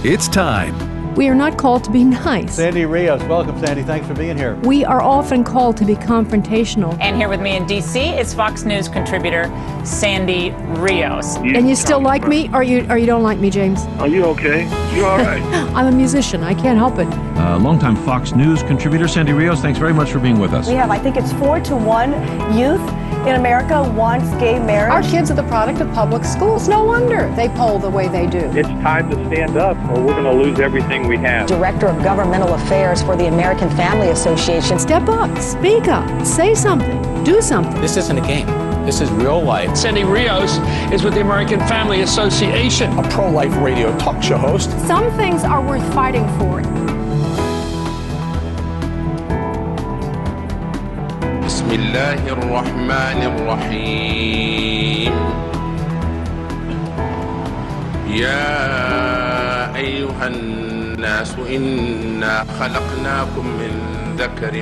It's time. We are not called to be nice. Sandy Rios, welcome, Sandy. Thanks for being here. We are often called to be confrontational. And here with me in D.C. is Fox News contributor Sandy Rios. And you still like me, or you don't like me, James? Are you okay? You all right? I'm a musician. I can't help it. Longtime Fox News contributor Sandy Rios, thanks very much for being with us. We have, I think it's 4-to-1 youth in America wants gay marriage. Our kids are the product of public schools. No wonder they poll the way they do. It's time to stand up or we're going to lose everything we have. Director of Governmental Affairs for the American Family Association. Step up, speak up, say something, do something. This isn't a game. This is real life. Sandy Rios is with the American Family Association. A pro-life radio talk show host. Some things are worth fighting for. بسم الله الرحمن الرحيم يا أيها الناس إنا خلقناكم من ذكر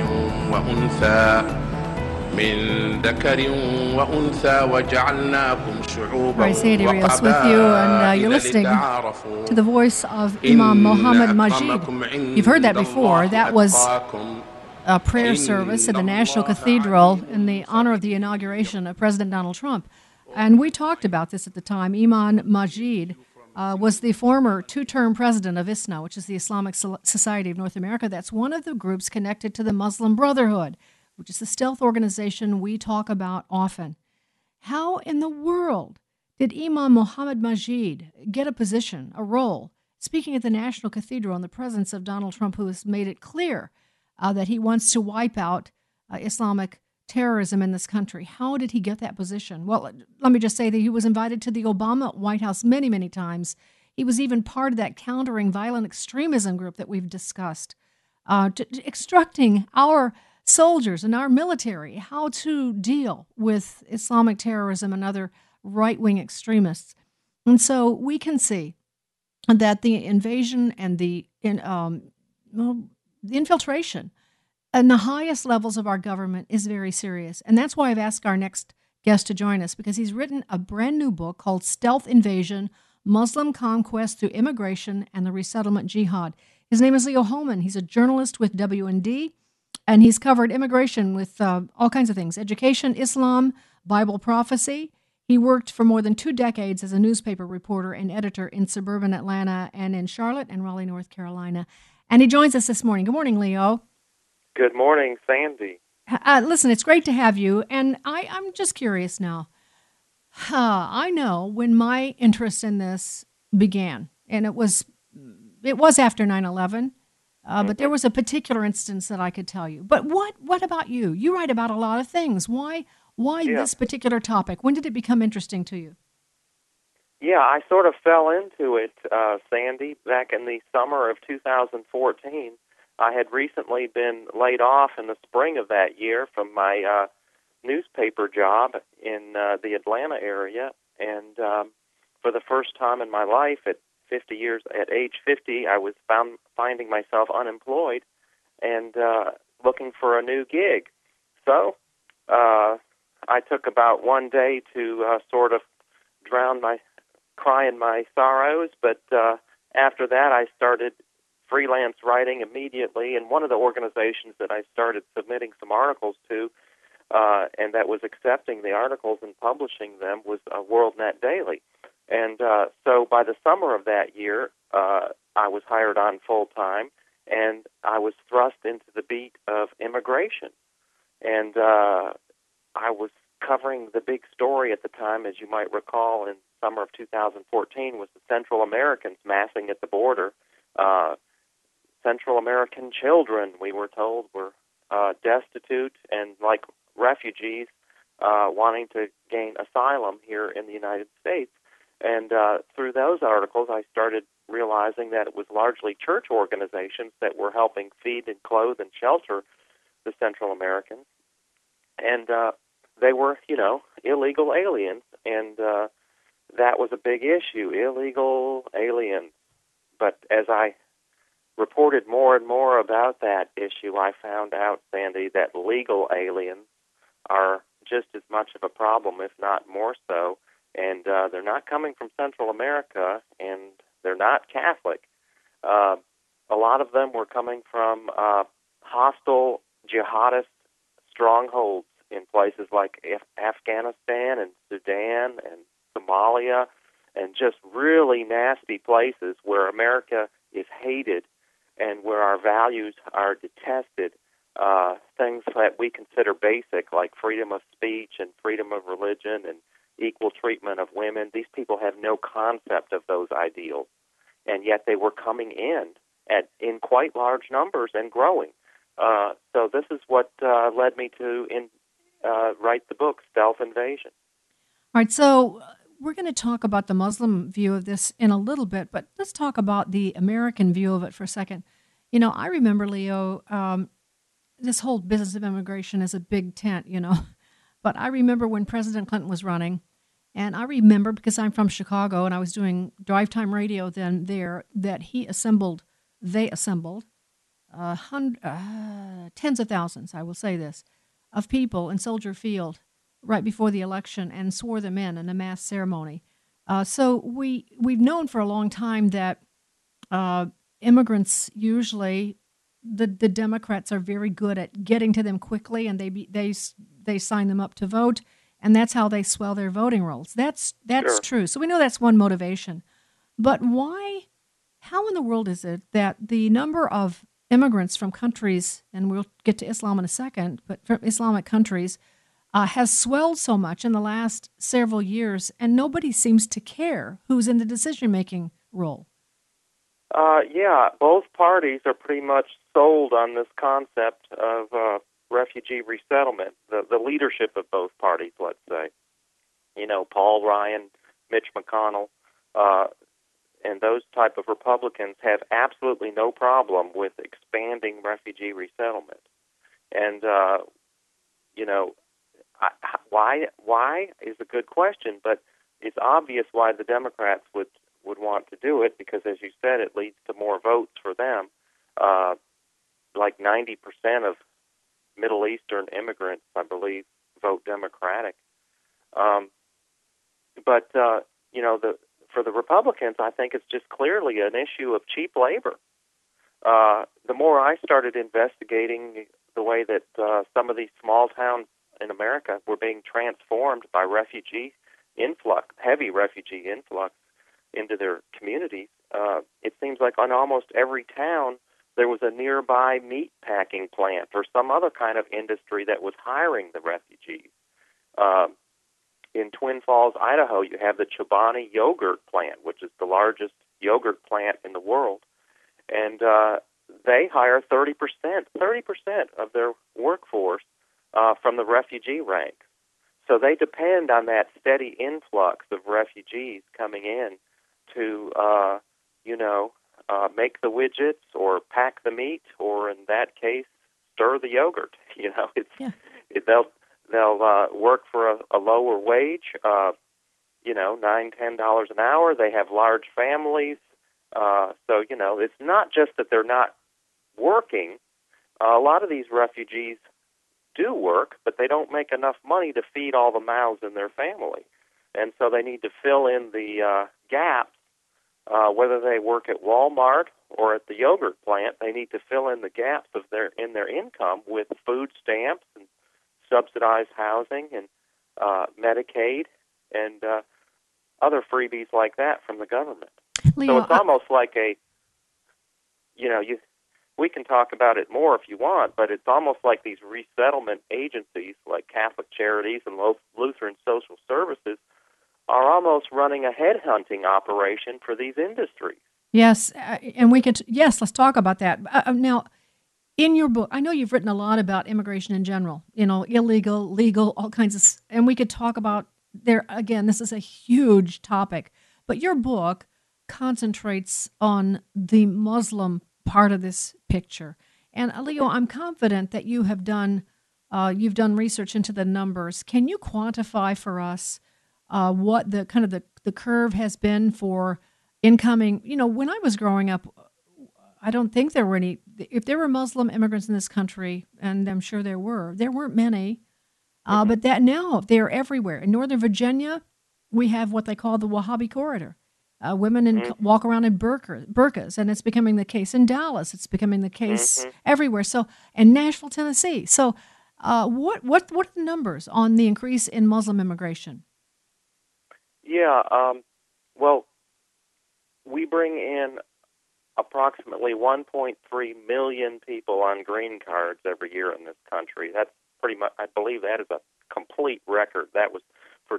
وأنثى وجعلناكم شعوبا All right, Sandy Rios with you, and you're listening to the voice of Imam Mohammed Majid. You've heard that before. That was a prayer service at the National Cathedral in the honor of the inauguration of President Donald Trump. And we talked about this at the time. Imam Majid was the former two-term president of ISNA, which is the Islamic Society of North America. That's one of the groups connected to the Muslim Brotherhood, which is a stealth organization we talk about often. How in the world did Imam Mohammed Majid get a position, a role, speaking at the National Cathedral in the presence of Donald Trump, who has made it clear that he wants to wipe out Islamic terrorism in this country? How did he get that position? Well, let me just say that he was invited to the Obama White House many, many times. He was even part of that countering violent extremism group that we've discussed, instructing our soldiers and our military how to deal with Islamic terrorism and other right-wing extremists. And so we can see that the invasion and the infiltration in the highest levels of our government is very serious. And that's why I've asked our next guest to join us, because he's written a brand new book called Stealth Invasion, Muslim Conquest Through Immigration and the Resettlement Jihad. His name is Leo Hohmann. He's a journalist with WND, and he's covered immigration with all kinds of things: education, Islam, Bible prophecy. He worked for more than 2 decades as a newspaper reporter and editor in suburban Atlanta and in Charlotte and Raleigh, North Carolina. And he joins us this morning. Good morning, Leo. Good morning, Sandy. Listen, it's great to have you. And I'm just curious now. I know when my interest in this began, and it was after 9/11, but there was a particular instance that I could tell you. But what about you? You write about a lot of things. Why this particular topic? When did it become interesting to you? Yeah, I sort of fell into it, Sandy, back in the summer of 2014. I had recently been laid off in the spring of that year from my newspaper job in the Atlanta area, and for the first time in my life, at age 50, I was finding myself unemployed and looking for a new gig. So I took about one day to sort of cry in my sorrows, but after that I started freelance writing immediately, and one of the organizations that I started submitting some articles to and that was accepting the articles and publishing them was WorldNet Daily. And so by the summer of that year, I was hired on full-time, and I was thrust into the beat of immigration. And I was covering the big story at the time, as you might recall, in summer of 2014, was the Central Americans massing at the border. Central American children, we were told, were destitute and like refugees wanting to gain asylum here in the United States. And through those articles, I started realizing that it was largely church organizations that were helping feed and clothe and shelter the Central Americans. And they were, illegal aliens, and that was a big issue, illegal aliens. But as I reported more and more about that issue, I found out, Sandy, that legal aliens are just as much of a problem, if not more so, and they're not coming from Central America, and they're not Catholic. A lot of them were coming from hostile jihadist strongholds in places like Afghanistan and Sudan and Somalia, and just really nasty places where America is hated and where our values are detested. Things that we consider basic, like freedom of speech and freedom of religion and equal treatment of women. These people have no concept of those ideals, and yet they were coming in quite large numbers and growing. So this is what led me to write the book, Stealth Invasion. All right, so we're going to talk about the Muslim view of this in a little bit, but let's talk about the American view of it for a second. You know, I remember, Leo, this whole business of immigration is a big tent, you know. But I remember when President Clinton was running, and I remember, because I'm from Chicago and I was doing drive time radio then there, that they assembled tens of thousands, I will say this, of people in Soldier Field right before the election and swore them in a mass ceremony. So we've known for a long time that immigrants usually, the Democrats are very good at getting to them quickly, and they sign them up to vote, and that's how they swell their voting rolls. That's Sure. true. So we know that's one motivation. But why? How in the world is it that the number of immigrants from countries, and we'll get to Islam in a second, but from Islamic countries, has swelled so much in the last several years, and nobody seems to care who's in the decision-making role? Yeah, both parties are pretty much sold on this concept of refugee resettlement, the leadership of both parties, let's say. You know, Paul Ryan, Mitch McConnell, and those type of Republicans have absolutely no problem with expanding refugee resettlement. And, you know, why is a good question, but it's obvious why the Democrats would want to do it, because, as you said, it leads to more votes for them. Like 90% of Middle Eastern immigrants, I believe, vote Democratic. But you know, for the Republicans, I think it's just clearly an issue of cheap labor. The more I started investigating the way that some of these small towns in America were being transformed by refugee influx, heavy refugee influx into their communities, it seems like on almost every town there was a nearby meat packing plant or some other kind of industry that was hiring the refugees. In Twin Falls, Idaho, you have the Chobani yogurt plant, which is the largest yogurt plant in the world, and they hire 30% of their workforce from the refugee ranks. So they depend on that steady influx of refugees coming in to, make the widgets or pack the meat, or in that case, stir the yogurt. You know, they'll work for a lower wage, $9-10 an hour. They have large families, so you know, it's not just that they're not working. A lot of these refugees do work, but they don't make enough money to feed all the mouths in their family, and so they need to fill in the gaps. Whether they work at Walmart or at the yogurt plant, they need to fill in the gaps of their income with food stamps and subsidized housing and Medicaid and other freebies like that from the government. Leo, so it's almost like we can talk about it more if you want, but it's almost like these resettlement agencies like Catholic Charities and Lutheran Social Services are almost running a headhunting operation for these industries. Yes, and let's talk about that. Now, in your book, I know you've written a lot about immigration in general, illegal, legal, all kinds of, and we could talk about again, this is a huge topic, but your book concentrates on the Muslim part of this picture. And Leo, I'm confident that you've done research into the numbers. Can you quantify for us what the kind of the curve has been for incoming? When I was growing up, I don't think there were any. If there were Muslim immigrants in this country, and I'm sure there weren't many. But that now they're everywhere. In Northern Virginia, we have what they call the Wahhabi corridor, Women walk around in burqas, and it's becoming the case in Dallas. It's becoming the case everywhere. So, in Nashville, Tennessee. So, what are the numbers on the increase in Muslim immigration? Yeah, well, we bring in approximately 1.3 million people on green cards every year in this country. That's pretty much, I believe that is a complete record. That was for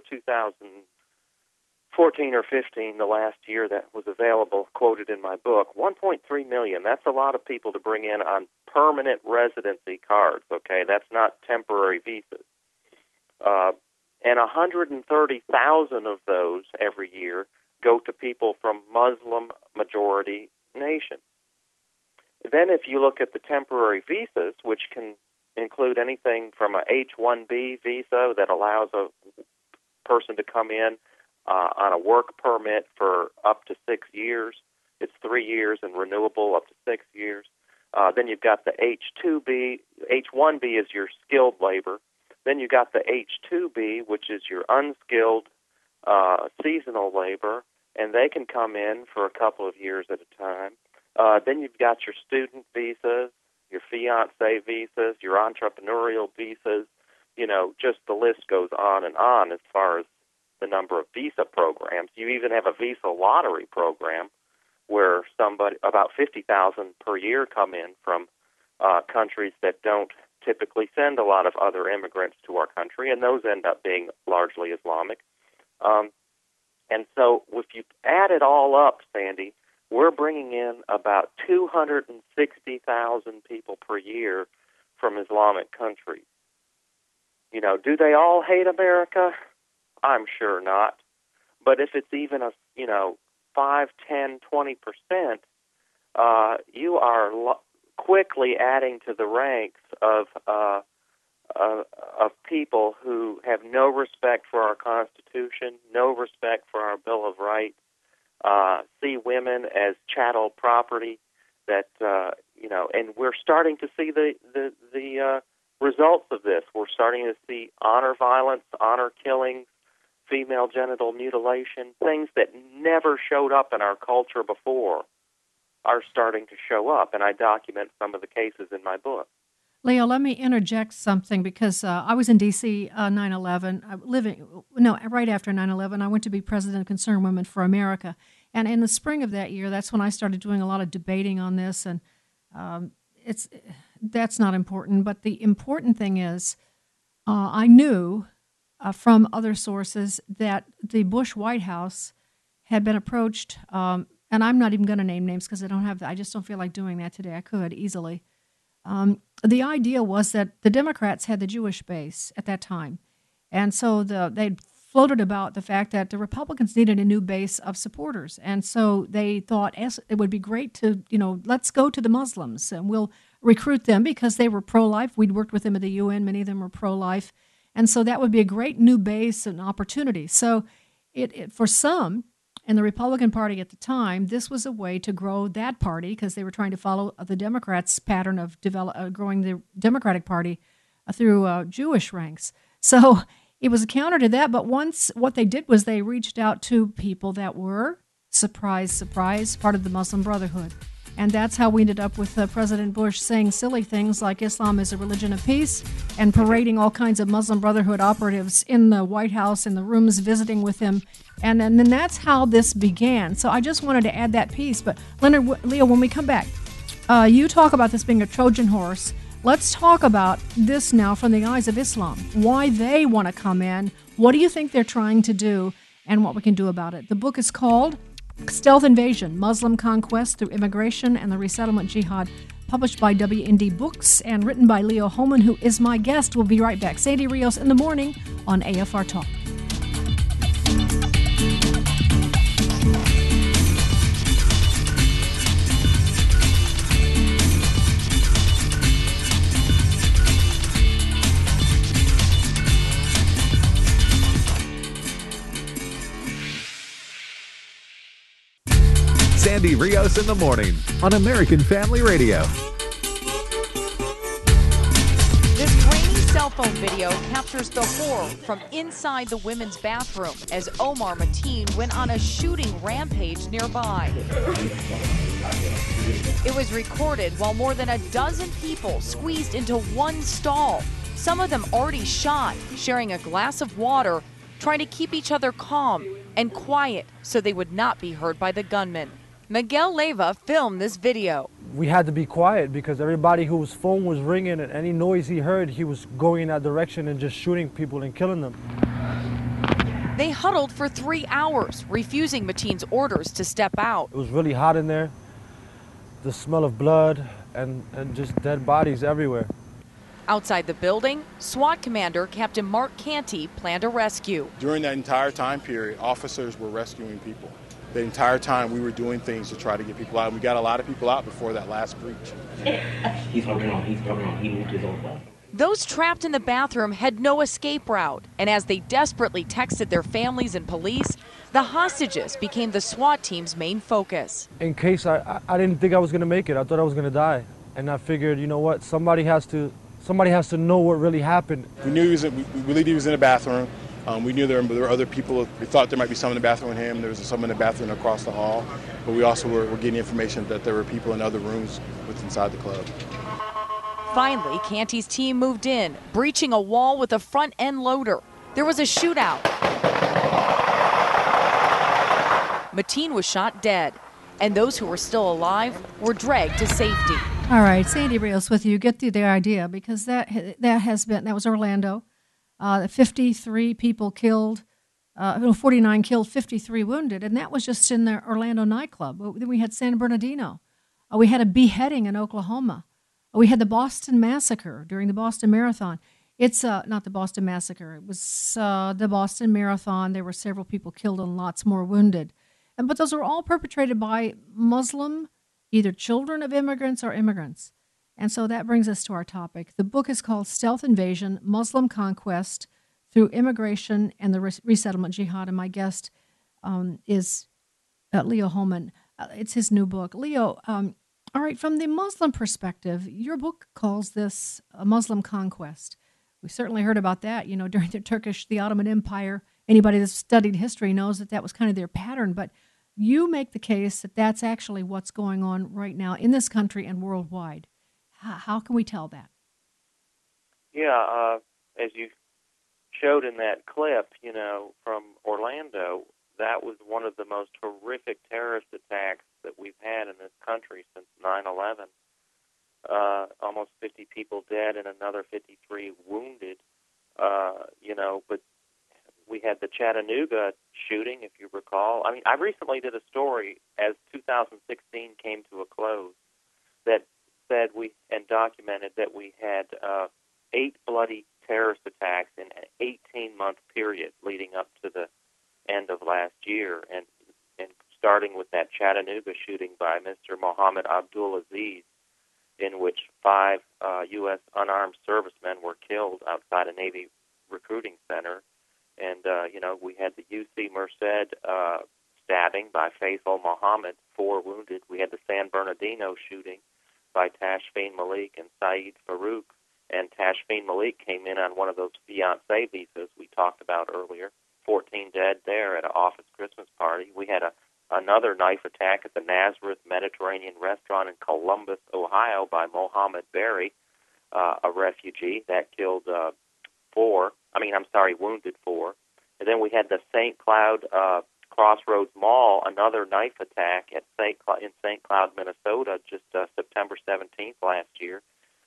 2014 or 15, the last year that was available, quoted in my book. 1.3 million, that's a lot of people to bring in on permanent residency cards, okay? That's not temporary visas. And 130,000 of those every year go to people from Muslim-majority nations. Then if you look at the temporary visas, which can include anything from a H-1B visa that allows a person to come in on a work permit for up to 6 years. It's 3 years and renewable up to 6 years. Then you've got the H-2B. H-1B is your skilled labor. Then you've got the H-2B, which is your unskilled seasonal labor, and they can come in for a couple of years at a time. Then you've got your student visas, your fiancé visas, your entrepreneurial visas. Just the list goes on as far as the number of visa programs. You even have a visa lottery program where about 50,000 per year come in from countries that don't typically send a lot of other immigrants to our country, and those end up being largely Islamic. And so if you add it all up, Sandy, we're bringing in about 260,000 people per year from Islamic countries. Do they all hate America? I'm sure not. But if it's even 5, 10, 20%, you are quickly adding to the ranks of people who have no respect for our Constitution, no respect for our Bill of Rights, see women as chattel property. And we're starting to see the results of this. We're starting to see honor violence, honor killings, female genital mutilation, things that never showed up in our culture before are starting to show up, and I document some of the cases in my book. Leo, let me interject something because I was in D.C. 9/11, right after 9/11. I went to be president of Concerned Women for America, and in the spring of that year, that's when I started doing a lot of debating on this, and that's not important. But the important thing is, I knew from other sources that the Bush White House had been approached, and I'm not even going to name names because I just don't feel like doing that today. I could easily. The idea was that the Democrats had the Jewish base at that time, and so they'd floated about the fact that the Republicans needed a new base of supporters, and so they thought it would be great to, let's go to the Muslims and we'll recruit them because they were pro-life. We'd worked with them at the UN. Many of them were pro-life, and so that would be a great new base and opportunity. So it for some in the Republican Party at the time, this was a way to grow that party because they were trying to follow the Democrats' pattern of growing the Democratic Party through Jewish ranks. So it was a counter to that, but once what they did was they reached out to people that were, surprise, surprise, part of the Muslim Brotherhood. And that's how we ended up with President Bush saying silly things like Islam is a religion of peace and parading all kinds of Muslim Brotherhood operatives in the White House, in the rooms, visiting with him. And then that's how this began. So I just wanted to add that piece. But Leonard, Leo, when we come back, you talk about this being a Trojan horse. Let's talk about this now from the eyes of Islam, why they want to come in, what do you think they're trying to do, and what we can do about it. The book is called Stealth Invasion, Muslim Conquest Through Immigration and the Resettlement Jihad, published by WND Books and written by Leo Hohmann, who is my guest. We'll be right back. Sandy Rios in the morning on AFR Talk. Sandy Rios in the morning on American Family Radio. This rainy Cell phone video captures the horror from inside the women's bathroom as Omar Mateen went on a shooting rampage nearby. It was recorded while more than a dozen people squeezed into one stall, some of them already shot, sharing a glass of water, trying to keep each other calm and quiet so they would not be heard by the gunman. Miguel Leyva filmed this video. We had to be quiet because everybody whose phone was ringing and any noise he heard, he was going in that direction and just shooting people and killing them. They huddled for 3 hours, refusing Mateen's orders to step out. It was really hot in there. The smell of blood and just dead bodies everywhere. Outside the building, SWAT commander Captain Mark Canty planned a rescue. During that entire time period, officers were rescuing people. The entire time we were doing things to try to get people out. We got a lot of people out before that last breach. He's holding on, he moved his own phone. Those trapped in the bathroom had no escape route, and as they desperately texted their families and police, the hostages became the SWAT team's main focus. In case I didn't think I was going to make it, I thought I was going to die. And I figured, you know what, somebody has to know what really happened. We knew we believed he was in a bathroom. We knew there were other people. We thought there might be someone in the bathroom with him. There was someone in the bathroom across the hall. But we also were getting information that there were people in other rooms inside the club. Finally, Canty's team moved in, breaching a wall with a front-end loader. There was a shootout. Mateen was shot dead, and those who were still alive were dragged to safety. All right, Sandy Rios with you. Get the idea, because that was Orlando. 53 people killed, 49 killed, 53 wounded, and that was just in the Orlando nightclub. Then we had San Bernardino. We had a beheading in Oklahoma. We had the Boston Massacre during the Boston Marathon. It's not the Boston Massacre. It was the Boston Marathon. There were several people killed and lots more wounded. But those were all perpetrated by Muslim, either children of immigrants or immigrants. And so that brings us to our topic. The book is called Stealth Invasion, Muslim Conquest Through Immigration and the Resettlement Jihad. And my guest is Leo Hohmann. It's his new book. Leo, all right, from the Muslim perspective, your book calls this a Muslim conquest. We certainly heard about that, during the Ottoman Empire. Anybody that's studied history knows that was kind of their pattern. But you make the case that that's actually what's going on right now in this country and worldwide. How can we tell that? Yeah, as you showed in that clip, from Orlando, that was one of the most horrific terrorist attacks that we've had in this country since 9/11. Almost 50 people dead and another 53 wounded, but we had the Chattanooga shooting, if you recall. I mean, I recently did a story as 2016 came to a close that said and documented that we had 8 bloody terrorist attacks in an 18-month period leading up to the end of last year, and starting with that Chattanooga shooting by Mr. Mohammed Abdul Aziz, in which 5 U.S. unarmed servicemen were killed outside a Navy recruiting center. And, we had the UC Merced stabbing by Faisal Mohammed, 4 wounded. We had the San Bernardino shooting by Tashfeen Malik and Saeed Farouk. And Tashfeen Malik came in on one of those fiancé visas we talked about earlier. 14 dead there at an office Christmas party. We had another knife attack at the Nazareth Mediterranean restaurant in Columbus, Ohio by Mohammed Berry, a refugee. That killed wounded 4. And then we had the St. Cloud Crossroads Mall, another knife attack in St. Cloud, Minnesota, just September 17th last year.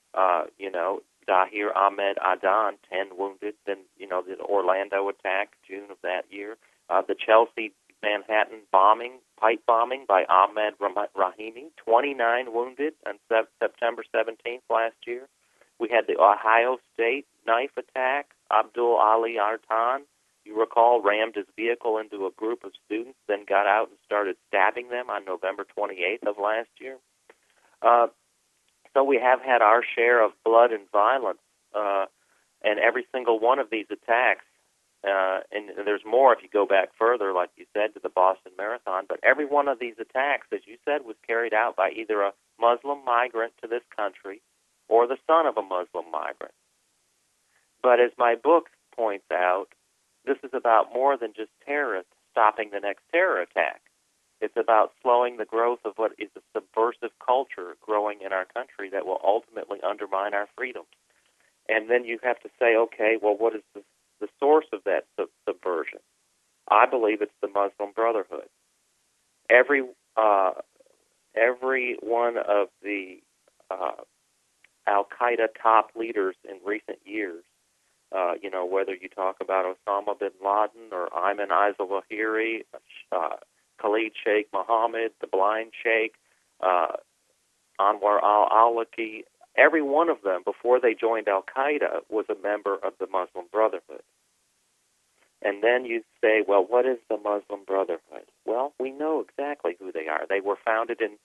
Dahir Ahmed Adan, 10 wounded. Then, the Orlando attack, June of that year. The Chelsea Manhattan pipe bombing by Ahmed Rahimi, 29 wounded on September 17th last year. We had the Ohio State knife attack. Abdul Ali Artan, you recall, rammed his vehicle into a group of students, then got out and started stabbing them on November 28th of last year. So we have had our share of blood and violence, and every single one of these attacks, and there's more if you go back further, like you said, to the Boston Marathon, but every one of these attacks, as you said, was carried out by either a Muslim migrant to this country or the son of a Muslim migrant. But as my book points out, this is about more than just terrorists stopping the next terror attack. It's about slowing the growth of what is a subversive culture growing in our country that will ultimately undermine our freedoms. And then you have to say, okay, well, what is the source of that subversion? I believe it's the Muslim Brotherhood. Every one of the Al-Qaeda top leaders in recent years, whether you talk about Osama bin Laden or Ayman al-Zawahiri, Khalid Sheikh Mohammed, the Blind Sheikh, Anwar al-Awlaki, every one of them, before they joined Al-Qaeda, was a member of the Muslim Brotherhood. And then you say, well, what is the Muslim Brotherhood? Well, we know exactly who they are. They were founded in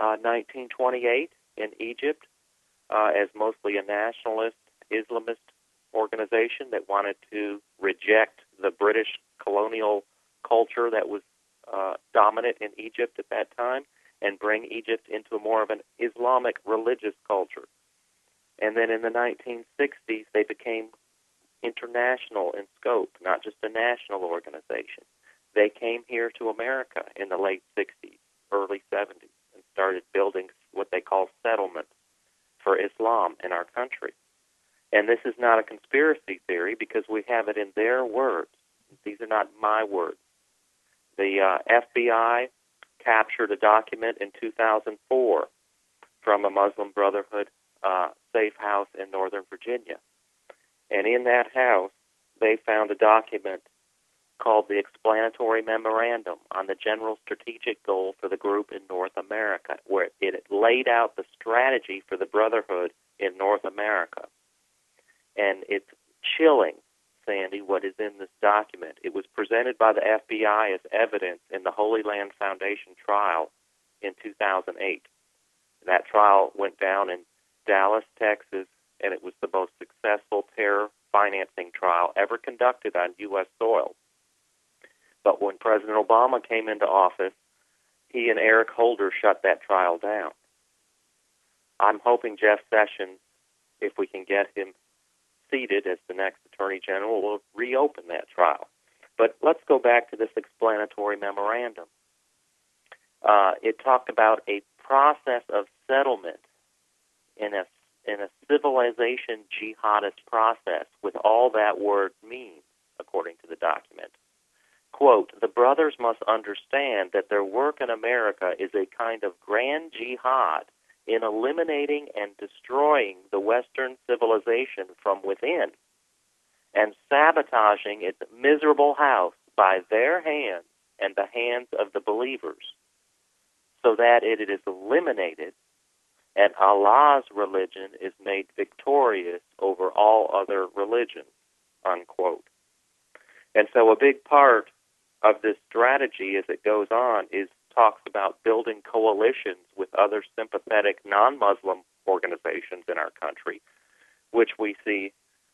1928 in Egypt as mostly a nationalist Islamist organization that wanted to reject the British colonial culture that was dominant in Egypt at that time and bring Egypt into more of an Islamic religious culture. And then in the 1960s, they became international in scope, not just a national organization. They came here to America in the late 60s, early 70s, and started building what they call settlements for Islam in our country. And this is not a conspiracy theory because we have it in their words. These are not my words. The FBI captured a document in 2004 from a Muslim Brotherhood safe house in Northern Virginia. And in that house, they found a document called the Explanatory Memorandum on the General Strategic Goal for the group in North America, where it laid out the strategy for the Brotherhood in North America. And it's chilling, Sandy, what is in this document. It was presented by the FBI as evidence in the Holy Land Foundation trial in 2008. That trial went down in Dallas, Texas, and it was the most successful terror financing trial ever conducted on U.S. soil. But when President Obama came into office, he and Eric Holder shut that trial down. I'm hoping Jeff Sessions, if we can get him seated as the next Attorney General, will reopen that trial. But let's go back to this explanatory memorandum. It talked about a process of settlement in a civilization jihadist process, with all that word means, according to the document. Quote, the brothers must understand that their work in America is a kind of grand jihad in eliminating and destroying the Western civilization from within and sabotaging its miserable house by their hands and the hands of the believers, so that it is eliminated and Allah's religion is made victorious over all other religions, unquote. And so a big part of this strategy as it goes on is talks about building coalitions with other sympathetic non-Muslim organizations in our country, which we see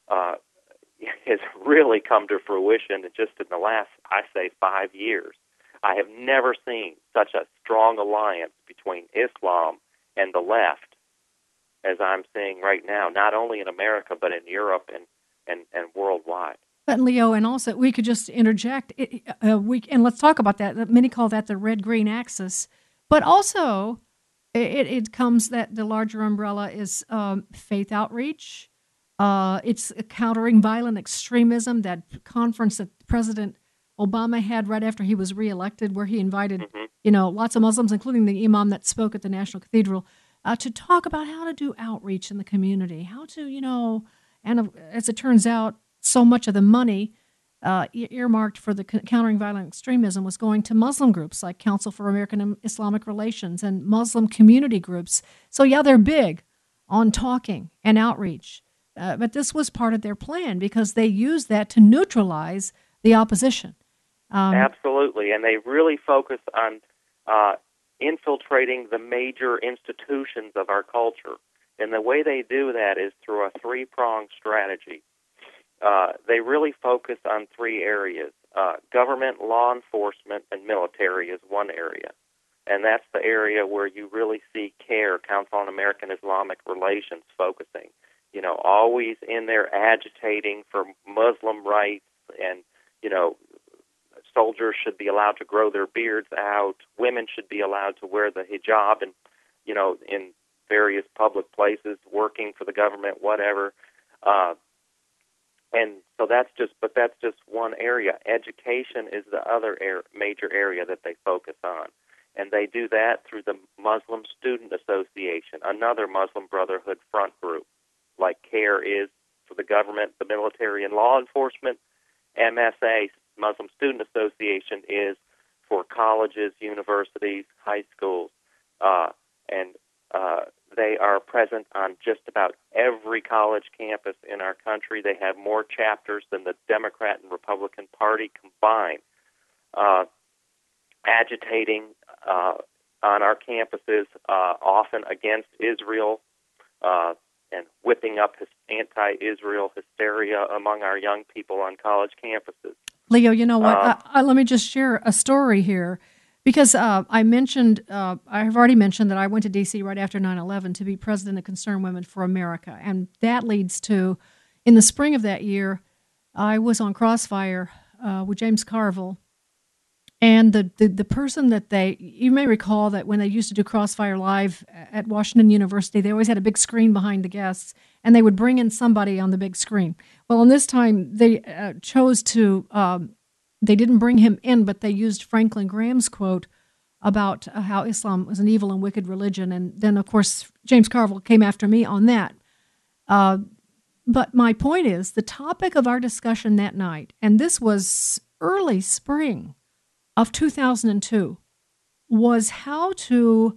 has really come to fruition just in the last, I say, 5 years. I have never seen such a strong alliance between Islam and the left as I'm seeing right now, not only in America, but in Europe and worldwide. But Leo, and also we could just interject, and let's talk about that. Many call that the red-green axis, but also it comes that the larger umbrella is faith outreach. It's countering violent extremism, that conference that President Obama had right after he was reelected, where he invited, lots of Muslims, including the imam that spoke at the National Cathedral, to talk about how to do outreach in the community, how to, and as it turns out, so much of the money earmarked for the countering violent extremism was going to Muslim groups like Council for American and Islamic Relations and Muslim community groups. So, yeah, they're big on talking and outreach. But this was part of their plan because they used that to neutralize the opposition. Absolutely, and they really focus on infiltrating the major institutions of our culture. And the way they do that is through a three-pronged strategy. They really focus on three areas. Government, law enforcement, and military is one area. And that's the area where you really see CARE, Council on American Islamic Relations, focusing. always in there agitating for Muslim rights, and, soldiers should be allowed to grow their beards out, women should be allowed to wear the hijab, and, in various public places, working for the government, whatever. And so that's just one area. Education is the other major area that they focus on. And they do that through the Muslim Student Association, another Muslim Brotherhood front group, like CARE is for the government, the military, and law enforcement. MSA, Muslim Student Association, is for colleges, universities, high schools, and they are present on just about every college campus in our country. They have more chapters than the Democrat and Republican Party combined, agitating on our campuses, often against Israel, and whipping up anti-Israel hysteria among our young people on college campuses. Leo, you know what? Let me just share a story here. Because I've already mentioned that I went to D.C. right after 9/11 to be president of Concerned Women for America. And that leads to, in the spring of that year, I was on Crossfire with James Carville. And the person that you may recall that when they used to do Crossfire Live at Washington University, they always had a big screen behind the guests, and they would bring in somebody on the big screen. Well, in this time, they chose to... They didn't bring him in, but they used Franklin Graham's quote about how Islam was an evil and wicked religion. And then, of course, James Carville came after me on that. But my point is, the topic of our discussion that night, and this was early spring of 2002, was how to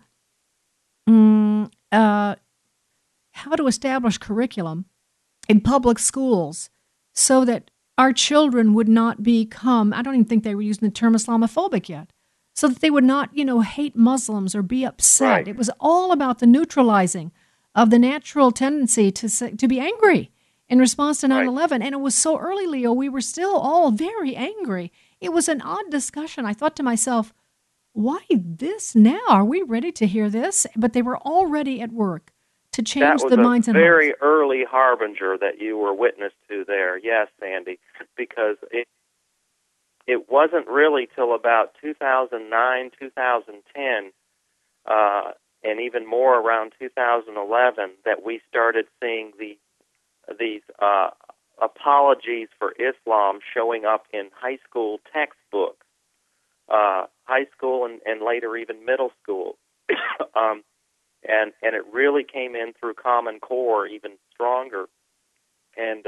establish curriculum in public schools so that our children would not become, I don't even think they were using the term Islamophobic yet, so that they would not, hate Muslims or be upset. Right. It was all about the neutralizing of the natural tendency to be angry in response to 9/11. Right. And it was so early, Leo, we were still all very angry. It was an odd discussion. I thought to myself, why this now? Are we ready to hear this? But they were already at work to change the minds and hearts. That was a very early harbinger that you were witness to there, yes, Sandy, because it wasn't really till about 2009, 2010, and even more around 2011 that we started seeing these apologies for Islam showing up in high school textbooks, high school and later even middle school. And it really came in through Common Core even stronger, and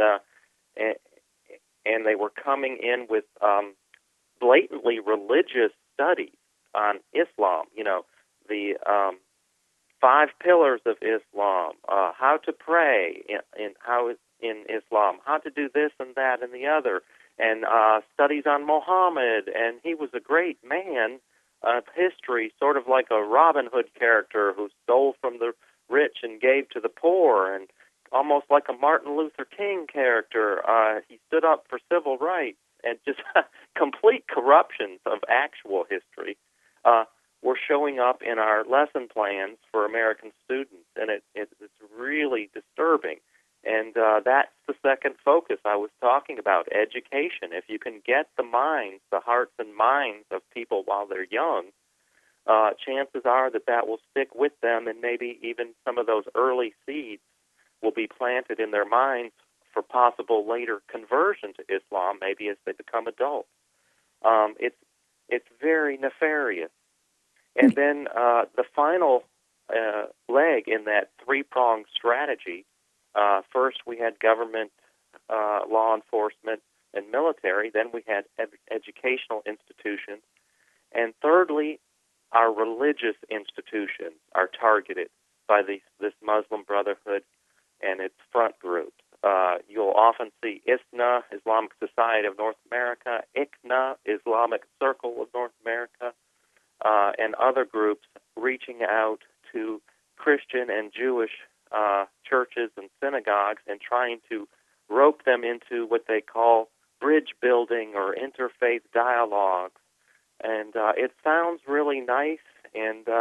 they were coming in with blatantly religious studies on Islam. The 5 pillars of Islam, how to pray in Islam, how to do this and that and the other, and studies on Muhammad, and he was a great man of history, sort of like a Robin Hood character who stole from the rich and gave to the poor, and almost like a Martin Luther King character. He stood up for civil rights, and just complete corruptions of actual history were showing up in our lesson plans for American students, and it's really disturbing. And that's the second focus I was talking about, education. If you can get the hearts and minds of people while they're young, chances are that will stick with them, and maybe even some of those early seeds will be planted in their minds for possible later conversion to Islam, maybe as they become adults. It's very nefarious. And then the final leg in that three-pronged strategy, first we had government, law enforcement, and military. Then we had educational institutions. And thirdly, our religious institutions are targeted by this Muslim Brotherhood and its front groups. You'll often see ISNA, Islamic Society of North America, ICNA, Islamic Circle of North America, and other groups reaching out to Christian and Jewish churches and synagogues and trying to rope them into what they call bridge building or interfaith dialogues. And it sounds really nice, and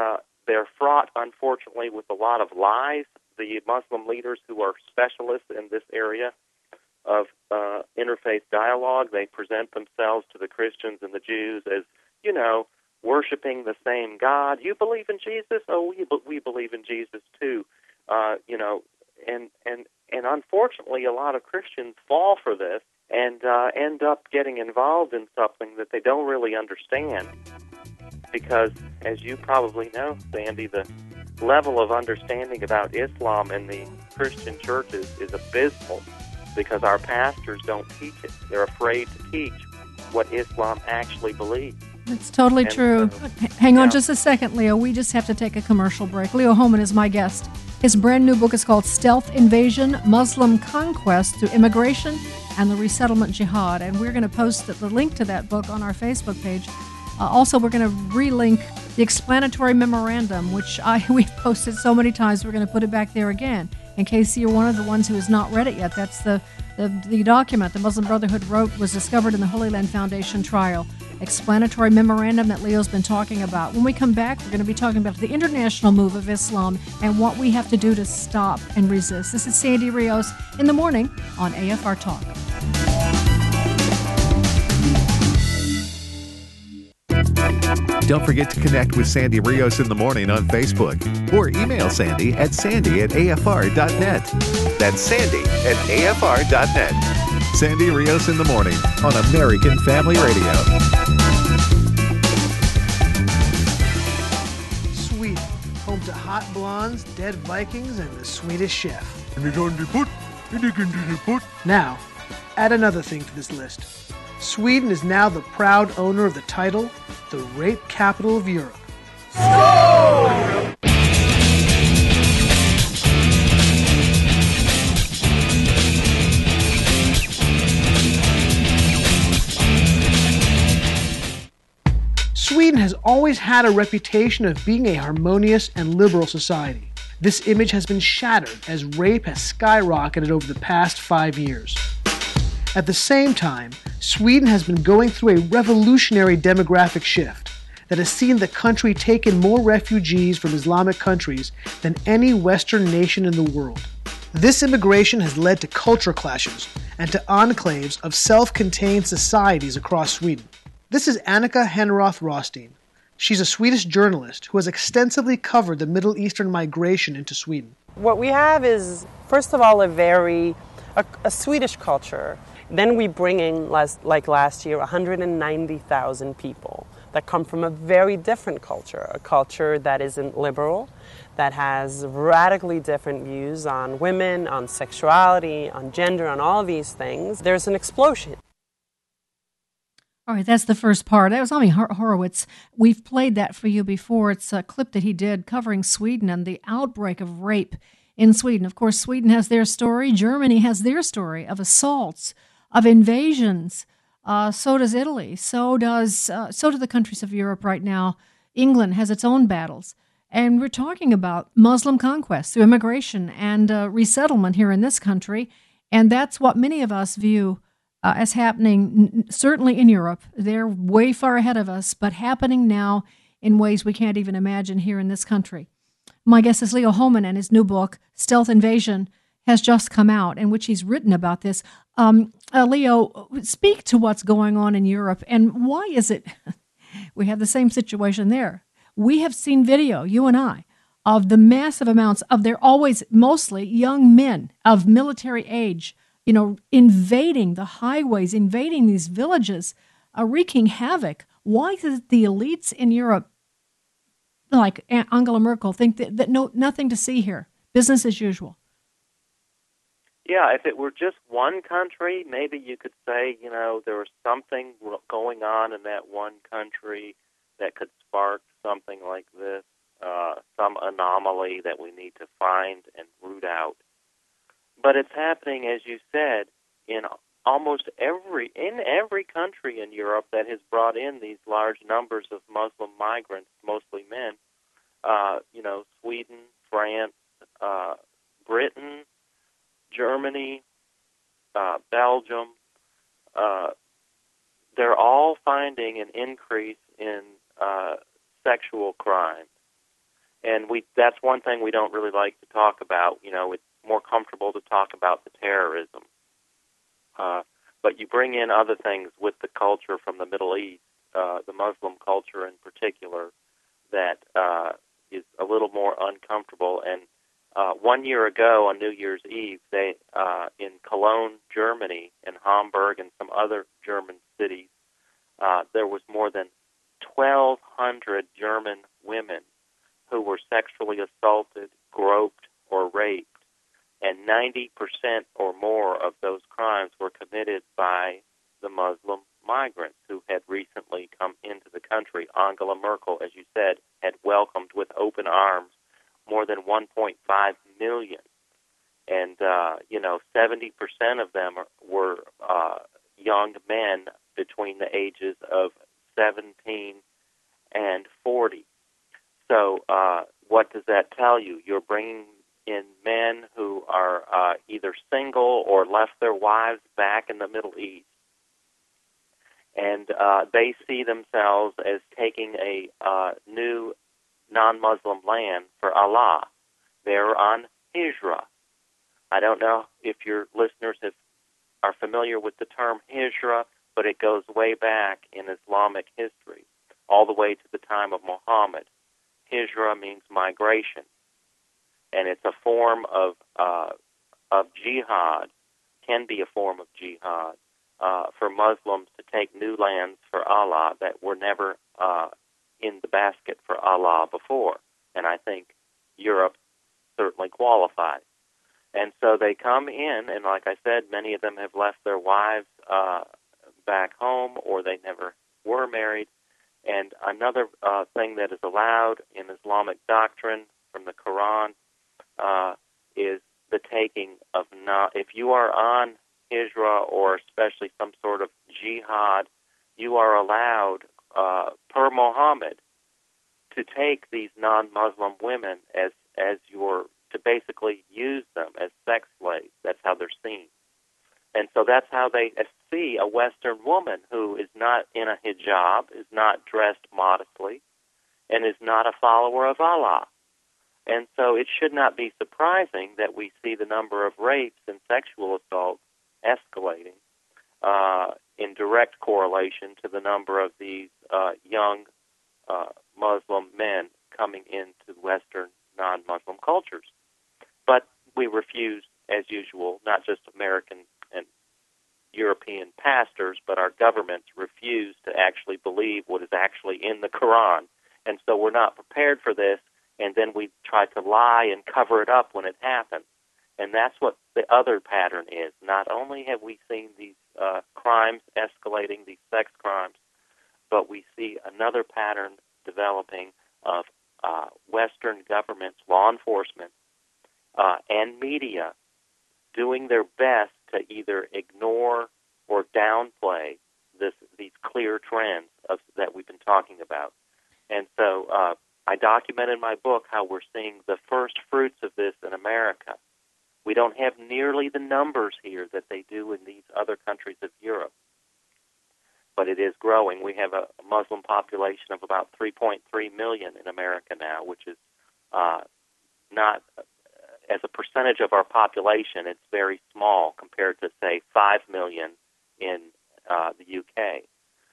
they're fraught, unfortunately, with a lot of lies. The Muslim leaders who are specialists in this area of interfaith dialogue, they present themselves to the Christians and the Jews as, worshiping the same God. You believe in Jesus? Oh, we believe in Jesus too. And unfortunately, a lot of Christians fall for this and end up getting involved in something that they don't really understand. Because, as you probably know, Sandy, the level of understanding about Islam in the Christian churches is abysmal because our pastors don't teach it. They're afraid to teach what Islam actually believes. It's totally true. Hang on just a second, Leo. We just have to take a commercial break. Leo Hohmann is my guest. His brand new book is called Stealth Invasion, Muslim Conquest Through Immigration and the Resettlement Jihad. And we're going to post the link to that book on our Facebook page. Also, we're going to relink the explanatory memorandum, which we've posted so many times, we're going to put it back there again. In case you're one of the ones who has not read it yet, that's the document the Muslim Brotherhood wrote was discovered in the Holy Land Foundation trial. Explanatory memorandum that Leo's been talking about. When we come back, we're going to be talking about the international move of Islam and what we have to do to stop and resist. This is Sandy Rios in the morning on AFR Talk. Don't forget to connect with Sandy Rios in the morning on Facebook or email Sandy at sandy@afr.net. That's sandy@afr.net. Sandy Rios in the morning on American Family Radio. Sweden, home to hot blondes, dead Vikings, and the Swedish chef. Now, add another thing to this list. Sweden is now the proud owner of the title, the rape capital of Europe. Sweden has always had a reputation of being a harmonious and liberal society. This image has been shattered as rape has skyrocketed over the past 5 years. At the same time, Sweden has been going through a revolutionary demographic shift that has seen the country take in more refugees from Islamic countries than any Western nation in the world. This immigration has led to culture clashes and to enclaves of self-contained societies across Sweden. This is Annika Henroth Rothstein. She's a Swedish journalist who has extensively covered the Middle Eastern migration into Sweden. What we have is, first of all, a Swedish culture. Then we bring in, like last year, 190,000 people that come from a very different culture, a culture that isn't liberal, that has radically different views on women, on sexuality, on gender, on all of these things. There's an explosion. All right, that's the first part. That was Ami Horowitz. We've played that for you before. It's a clip that he did covering Sweden and the outbreak of rape in Sweden. Of course, Sweden has their story. Germany has their story of assaults, of invasions. So does Italy. So do the countries of Europe right now. England has its own battles. And we're talking about Muslim conquest through immigration and resettlement here in this country. And that's what many of us view as happening, certainly in Europe. They're way far ahead of us, but happening now in ways we can't even imagine here in this country. My guest is Leo Hohmann, and his new book, Stealth Invasion, has just come out, in which he's written about this. Leo, speak to what's going on in Europe, and why is it we have the same situation there? We have seen video, you and I, of the massive amounts of, they're always mostly young men of military age, invading the highways, invading these villages, wreaking havoc. Why is the elites in Europe, like Angela Merkel, think that nothing to see here, business as usual? Yeah, if it were just one country, maybe you could say, there was something going on in that one country that could spark something like this, some anomaly that we need to find and root out. But it's happening, as you said, in almost every country in Europe that has brought in these large numbers of Muslim migrants, mostly men. Sweden, France, Britain, Germany, Belgium. They're all finding an increase in sexual crimes. And that's one thing we don't really like to talk about. You know, it's more comfortable to talk about the terrorism. But you bring in other things with the culture from the Middle East, the Muslim culture in particular, that is a little more uncomfortable. And 1 year ago on New Year's Eve, they in Cologne, Germany, and Hamburg and some other German cities, there was more than 1,200 German women who were sexually assaulted, groped, or raped. And 90% or more of those crimes were committed by the Muslim migrants who had recently come into the country. Angela Merkel, as you said, had welcomed with open arms more than 1.5 million. And, 70% of them were young men between the ages of 17 and 40. So what does that tell you? You're bringing in men who are either single or left their wives back in the Middle East. And they see themselves as taking a new non-Muslim land for Allah. They're on Hijrah. I don't know if your listeners are familiar with the term Hijrah, but it goes way back in Islamic history, all the way to the time of Muhammad. Hijrah means migration, and it's a form of jihad, can be a form of jihad, for Muslims to take new lands for Allah that were never in the basket for Allah before. And I think Europe certainly qualifies. And so they come in, and like I said, many of them have left their wives back home, or they never were married. And another thing that is allowed in Islamic doctrine from the Quran is the taking of if you are on Hijrah or especially some sort of jihad, you are allowed, per Muhammad, to take these non-Muslim women as to basically use them as sex slaves. That's how they're seen. And so that's how they see a Western woman who is not in a hijab, is not dressed modestly, and is not a follower of Allah. And so it should not be surprising that we see the number of rapes and sexual assaults escalating in direct correlation to the number of these young Muslim men coming into Western non-Muslim cultures. But we refuse, as usual, not just American and European pastors, but our governments refuse to actually believe what is actually in the Quran. And so we're not prepared for this, and then we try to lie and cover it up when it happens. And that's what the other pattern is. Not only have we seen these crimes escalating, these sex crimes, but we see another pattern developing of Western governments, law enforcement, and media doing their best to either ignore or downplay these clear trends that we've been talking about. And so I document in my book how we're seeing the first fruits of this in America. We don't have nearly the numbers here that they do in these other countries of Europe, but it is growing. We have a Muslim population of about 3.3 million in America now, which is not, as a percentage of our population, it's very small compared to, say, 5 million in the UK.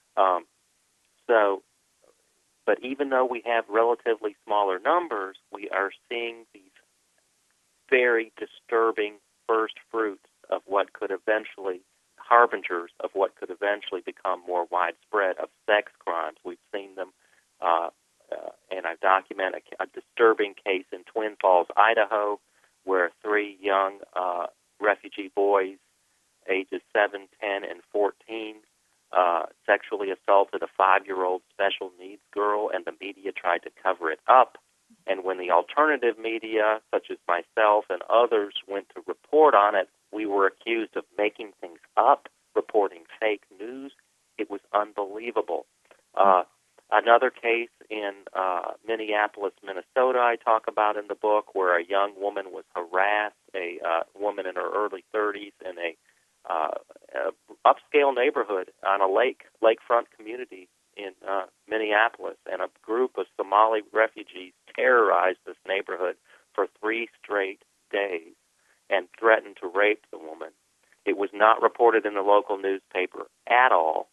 But even though we have relatively smaller numbers, we are seeing these very disturbing first fruits of what could eventually, harbingers of what could eventually become more widespread of sex crimes. We've seen them, and I've documented a disturbing case in Twin Falls, Idaho, where 3 young refugee boys, ages 7, 10, and 14, sexually assaulted a 5-year-old special needs girl, and the media tried to cover it up. And when the alternative media, such as myself and others, went to report on it, we were accused of making things up, reporting fake news. It was unbelievable. Another case in Minneapolis, Minnesota, I talk about in the book, where a young woman was harassed, a woman in her early 30s in a upscale neighborhood on a lakefront community in Minneapolis, and a group of Somali refugees terrorized this neighborhood for 3 straight days and threatened to rape the woman. It was not reported in the local newspaper at all.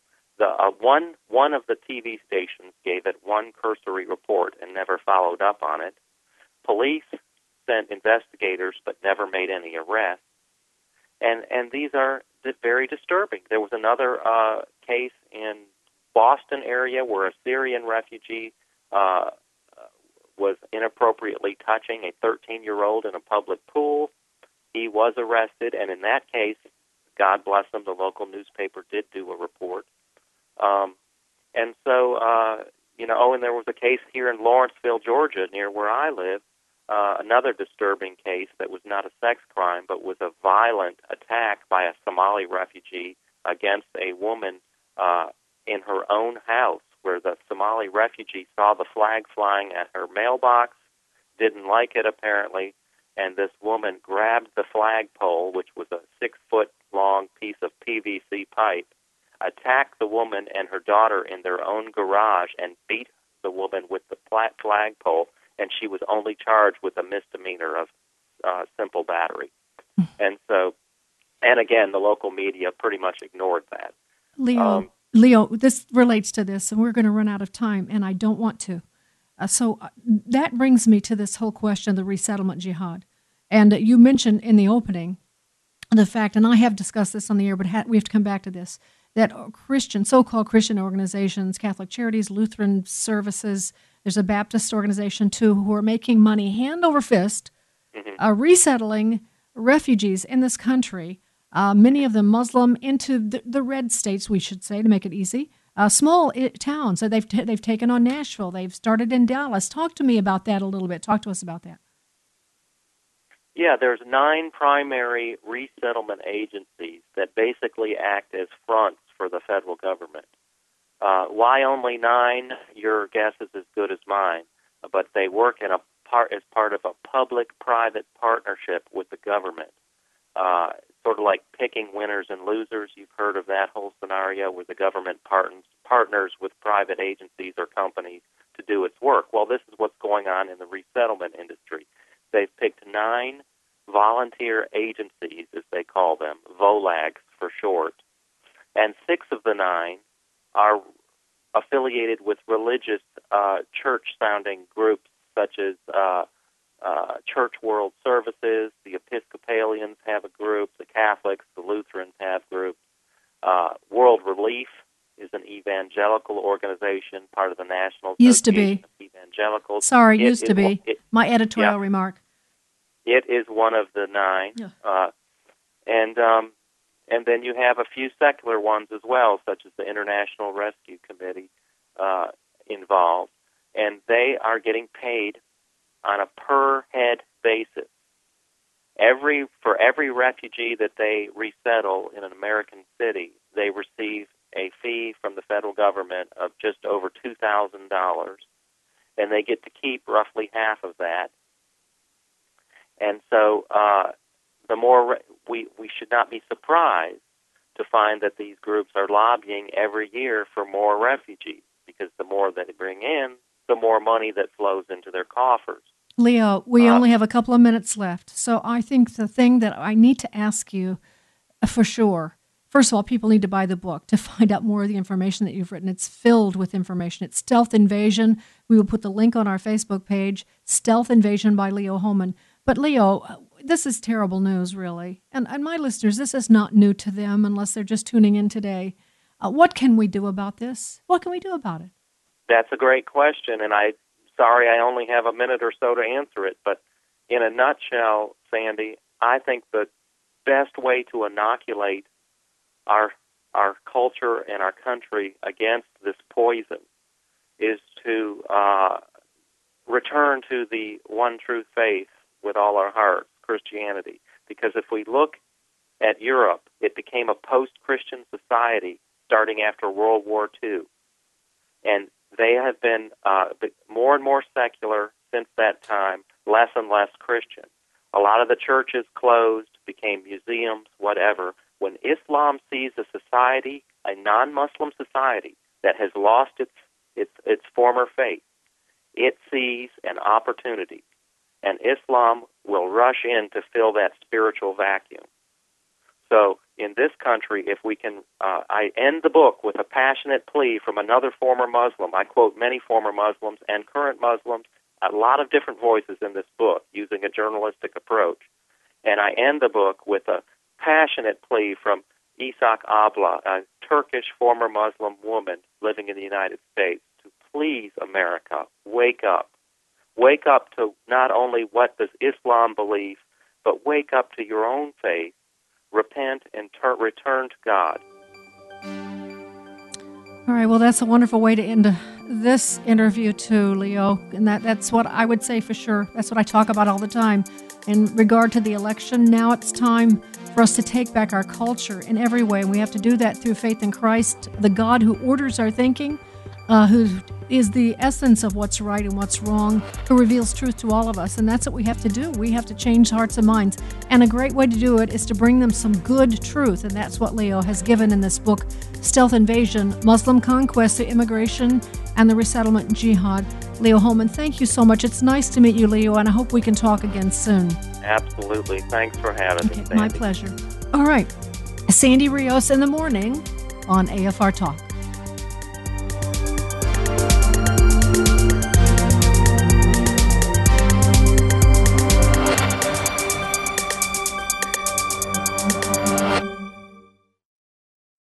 One of the TV stations gave it one cursory report and never followed up on it. Police sent investigators but never made any arrests. And these are very disturbing. There was another case in Boston area where a Syrian refugee was inappropriately touching a 13-year-old in a public pool. He was arrested, and in that case, God bless them, the local newspaper did do a report. And so, and there was a case here in Lawrenceville, Georgia, near where I live, another disturbing case that was not a sex crime, but was a violent attack by a Somali refugee against a woman in her own house, where the Somali refugee saw the flag flying at her mailbox, didn't like it apparently, and this woman grabbed the flagpole, which was a 6-foot-long piece of PVC pipe, attacked the woman and her daughter in their own garage, and beat the woman with the flagpole, and she was only charged with a misdemeanor of simple battery. And so, and again, the local media pretty much ignored that. Leo, this relates to this, and we're going to run out of time, and I don't want to. So that brings me to this whole question of the resettlement jihad. And you mentioned in the opening the fact, and I have discussed this on the air, but we have to come back to this, that Christian, so-called Christian organizations, Catholic Charities, Lutheran Services, there's a Baptist organization too, who are making money hand over fist, resettling refugees in this country, many of them Muslim, into the red states, we should say, to make it easy, small towns. So they've taken on Nashville. They've started in Dallas. Talk to me about that a little bit. Talk to us about that. Yeah, there's 9 primary resettlement agencies that basically act as fronts for the federal government. Why only 9? Your guess is as good as mine. But they work as part of a public-private partnership with the government. Sort of like picking winners and losers. You've heard of that whole scenario where the government partners with private agencies or companies to do its work. Well, this is what's going on in the resettlement industry. They've picked 9 volunteer agencies, as they call them, VOLAGs for short, and 6 of the 9 are affiliated with religious church-sounding groups such as Church World Services. The Episcopalians have a group, the Catholics, the Lutherans have groups. World Relief is an evangelical organization, part of the National Association of Evangelicals. Sorry, used to be. My editorial remark. It is one of the 9. Yeah. And then you have a few secular ones as well, such as the International Rescue Committee involved. And they are getting paid on a per-head basis. For every refugee that they resettle in an American city, they receive a fee from the federal government of just over $2,000, and they get to keep roughly half of that. And so the more we should not be surprised to find that these groups are lobbying every year for more refugees, because the more that they bring in, the more money that flows into their coffers. Leo, we only have a couple of minutes left, so I think the thing that I need to ask you for sure, first of all, people need to buy the book to find out more of the information that you've written. It's filled with information. It's Stealth Invasion. We will put the link on our Facebook page, Stealth Invasion by Leo Hohmann. But Leo, this is terrible news, really. And my listeners, this is not new to them unless they're just tuning in today. What can we do about this? What can we do about it? That's a great question, and sorry I only have a minute or so to answer it, but in a nutshell, Sandy, I think the best way to inoculate our culture and our country against this poison is to return to the one true faith with all our hearts, Christianity. Because if we look at Europe, it became a post-Christian society starting after World War II. And they have been more and more secular since that time, less and less Christian. A lot of the churches closed, became museums, whatever. When Islam sees a society, a non-Muslim society, that has lost its former faith, it sees an opportunity, and Islam will rush in to fill that spiritual vacuum. So in this country, if we can, I end the book with a passionate plea from another former Muslim. I quote many former Muslims and current Muslims, a lot of different voices in this book using a journalistic approach. And I end the book with a passionate plea from Isak Abla, a Turkish former Muslim woman living in the United States, to please, America, wake up. Wake up to not only what does Islam believe, but wake up to your own faith, repent, and return to God. All right, well, that's a wonderful way to end this interview too, Leo. And that's what I would say for sure. That's what I talk about all the time. In regard to the election, now it's time for us to take back our culture in every way. And we have to do that through faith in Christ, the God who orders our thinking, who is the essence of what's right and what's wrong, who reveals truth to all of us. And that's what we have to do. We have to change hearts and minds. And a great way to do it is to bring them some good truth. And that's what Leo has given in this book, Stealth Invasion, Muslim Conquest, the Immigration, and the Resettlement Jihad. Leo Hohmann, thank you so much. It's nice to meet you, Leo, and I hope we can talk again soon. Absolutely. Thanks for having me, Sandy. My pleasure. All right. Sandy Rios in the morning on AFR Talk.